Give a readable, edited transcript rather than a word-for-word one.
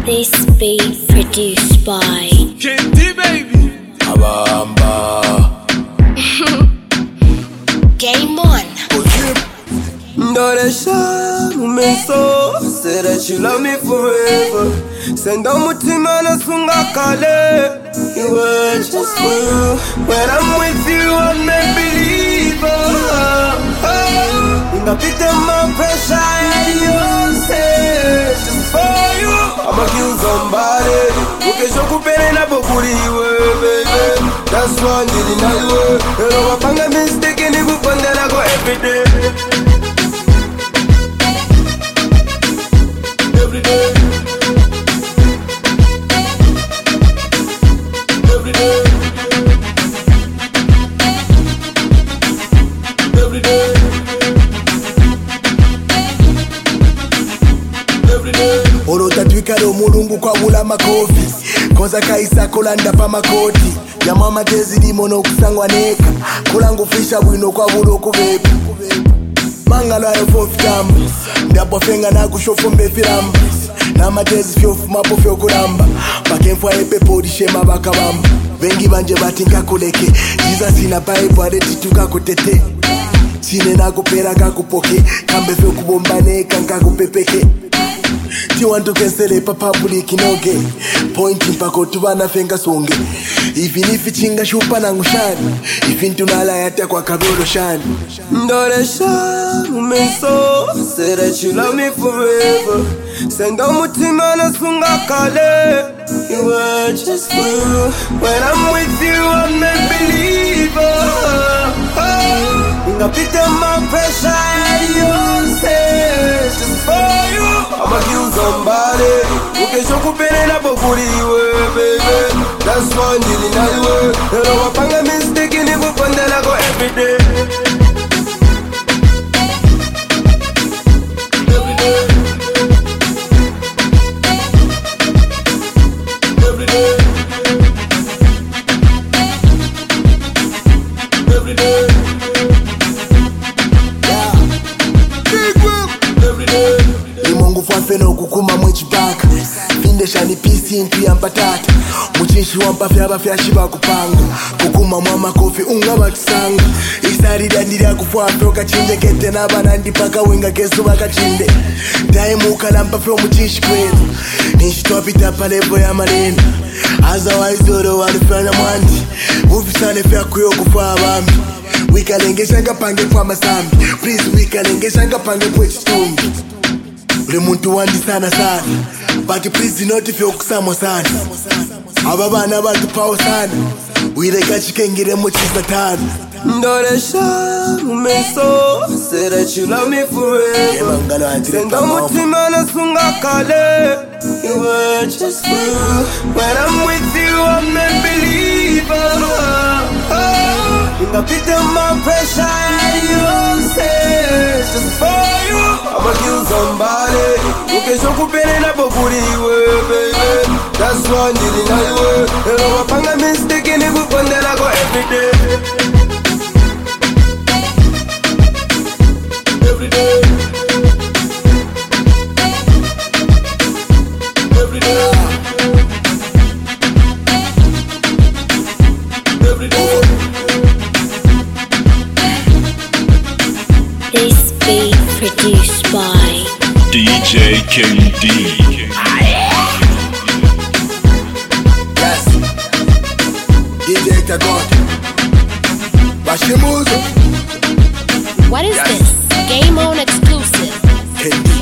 This beat produced by KD baby. Abamba. Game On. Ndoresha mumenso, say that you love me forever. Senda mutima na sunga kale. You were just for you. When I'm with you, I'm a believer. Ngapite my pressure and you say just for you. I'ma kill somebody. Ukesho kupere na bokuriwe, baby. That's why I didn't know. Hello, wapanga mistake ni kuponda na go everyday. Every day, every day, every day, every day. Olota twikalo mulungu kwa bula makofi koza kaisa kolanda pa makoti ya mama tezi limono kusangwa neka kulangu fisha bwino kwa bulo kubepa mangalo ayo fofitambu ndapo fenga na kushofu mbefirambu na matezi fyofu mapo fyo kulamba bakemfwa epepo dishema bakabamba vengi banje batinka kuleke jiza sina paipo adeti tuka kutete sine na kupera kakupoke kambe fyo kubombane kanka kupepeke Ti want to cancel a public inoge Pointing pako tubana fenga songe Even if it's chinga shupa na ngushani If into nala yata kwa kabelo shani Ndoresha mumenso, say that you love me forever. Senda mutima na sunga kale. You were just for you. When I'm with you, I'm a believer. Ngapite my pressure and you say just for you. I'ma kill somebody. Ukesho kupere na bokuriwe, baby. That's why I didn't know. Hello, wapanga mistake ni kuponda na go everyday. Feno kukuma mwechipaka Finde shani pisi intu ya mpatata Muchishi wampa fyaba fyashiba kupanga Kukuma mwama kofi unga bakisanga Isari dandiri kufua fyoka chinde Kete na banandi paka wenga kesu baka chinde Daimu kalampa fyo muchishi kwetu Nishitwa pita palepo ya manena Otherwise oro walifanya mwandi Ufisane fya kuyo kufua bambi Wikalengesha ngapange kwa masambi Please wikalengesha ngapange kwa chitumbi Ule muntu wandi sana sana But please not fyo kusamo sana Ababana batu pao sana Wireka chikengire muchisa tana Ndoresha mumenso, say that you love me forever. Senda mutima na sunga kale. You were just for you. When I'm with you, I'm a believer. Ngapite my pressure and you say just for you. I'ma kill somebody. Ukesho kupere na bokuriwe, baby. That's why I didn't know. Hello, wapanga mistake ni kuponda na go everyday. Every day, every day, every day. This beat produced by DJ KD. Yes DJ Tagod Bashimuzo What is this? Game On exclusive. KD